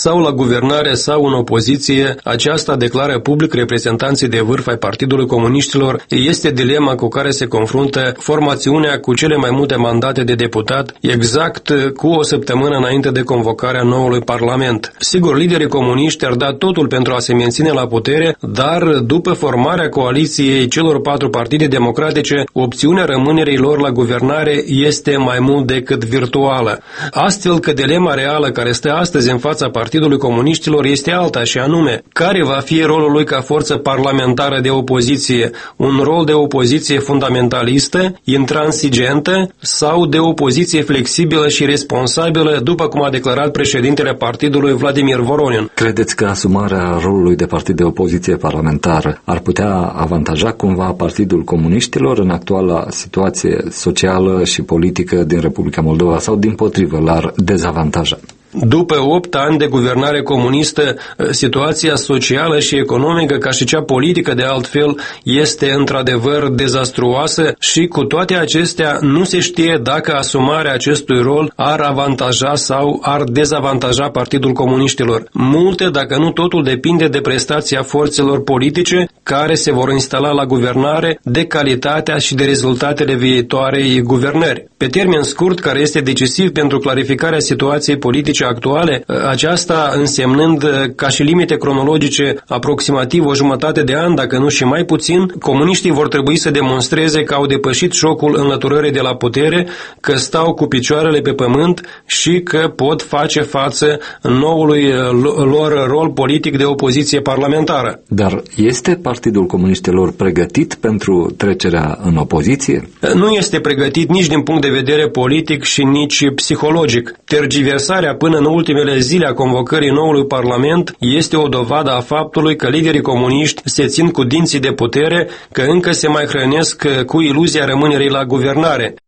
sau la guvernare sau în opoziție, aceasta declară public reprezentanții de vârf ai Partidului Comuniștilor, este dilema cu care se confruntă formațiunea cu cele mai multe mandate de deputat, exact cu o săptămână înainte de convocarea noului Parlament. Sigur, liderii comuniști ar da totul pentru a se menține la putere, dar după formarea coaliției celor 4 partide democratice, opțiunea rămânerii lor la guvernare este mai mult decât virtuală. Astfel că dilema reală care stă astăzi în fața Partidului Comuniștilor este alta, și anume, care va fi rolul lui ca forță parlamentară de opoziție, un rol de opoziție fundamentalistă, intransigentă sau de opoziție flexibilă și responsabilă, după cum a declarat președintele partidului Vladimir Voronin. Credeți că asumarea rolului de partid de opoziție parlamentară ar putea avantaja cumva Partidul Comuniștilor în actuala situație socială și politică din Republica Moldova sau dimpotrivă l-ar dezavantaja? După 8 ani de guvernare comunistă, situația socială și economică, ca și cea politică de altfel, este într-adevăr dezastruoasă și cu toate acestea nu se știe dacă asumarea acestui rol ar avantaja sau ar dezavantaja Partidul Comuniștilor. Multe, dacă nu totul, depinde de prestația forțelor politice care se vor instala la guvernare, de calitatea și de rezultatele viitoarei guvernări. Pe termen scurt, care este decisiv pentru clarificarea situației politice actuale, aceasta însemnând ca și limite cronologice aproximativ o jumătate de an, dacă nu și mai puțin, comuniștii vor trebui să demonstreze că au depășit șocul înlăturării de la putere, că stau cu picioarele pe pământ și că pot face față noului lor rol politic de opoziție parlamentară. Dar este Partidul Comuniștilor pregătit pentru trecerea în opoziție? Nu este pregătit nici din punct de vedere politic și nici psihologic. Tergiversarea până în ultimele zile a convocării noului Parlament este o dovadă a faptului că liderii comuniști se țin cu dinții de putere, că încă se mai hrănesc cu iluzia rămânerii la guvernare.